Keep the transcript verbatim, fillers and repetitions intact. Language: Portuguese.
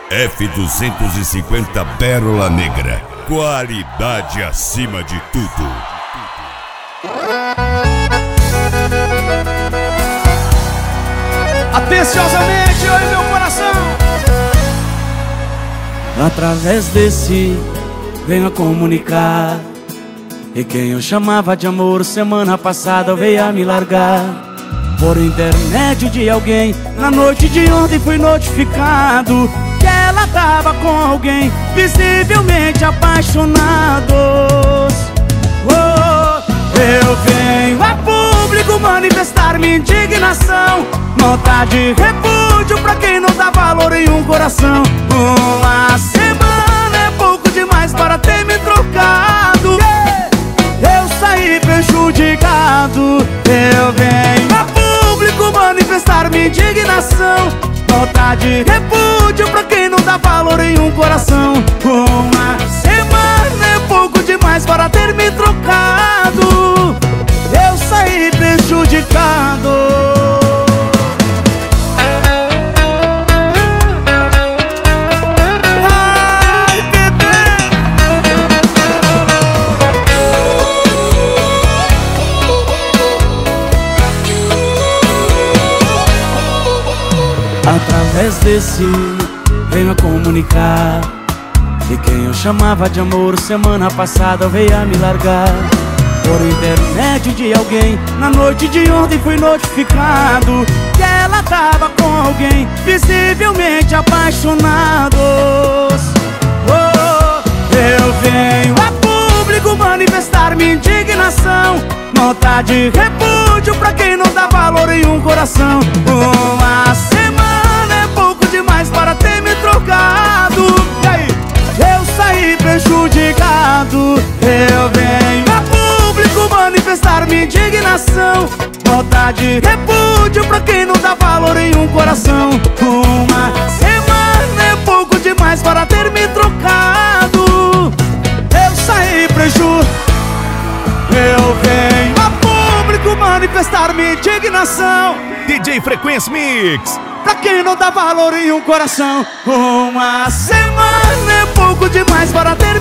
F duzentos e cinquenta Pérola Negra. Qualidade acima de tudo. Atenciosamente, oi meu coração. Através desse venho a comunicar, e quem eu chamava de amor semana passada veio a me largar. Por intermédio de alguém, na noite de ontem fui notificado que ela tava com alguém, visivelmente apaixonados. Oh, eu venho a público manifestar minha indignação, nota de repúdio pra quem não dá valor em um coração. Uma semana é pouco demais para ter me trocado. Eu saí prejudicado. Eu venho a público manifestar minha indignação, nota de repúdio pra quem não dá valor em um coração. Uma semana é pouco demais para ter me trocado. Eu saí prejudicado. Através desse venho a comunicar, e quem eu chamava de amor semana passada veio a me largar. Por intermédio de alguém, na noite de ontem fui notificado que ela tava com alguém, visivelmente apaixonados. Oh, eu venho a público manifestar minha indignação, nota de repúdio pra quem não dá valor em um coração. Uma semana é pouco demais para ter me trocado. E aí? Eu saí prejudicado. Eu venho a público manifestar minha indignação, nota de repúdio pra quem não dá valor em um coração. Uma semana é pouco demais para ter me trocado. Eu saí prejudicado. Eu venho a público manifestar minha indignação, D J Frequência Mix, pra quem não dá valor em um coração. Uma semana é pouco demais para ter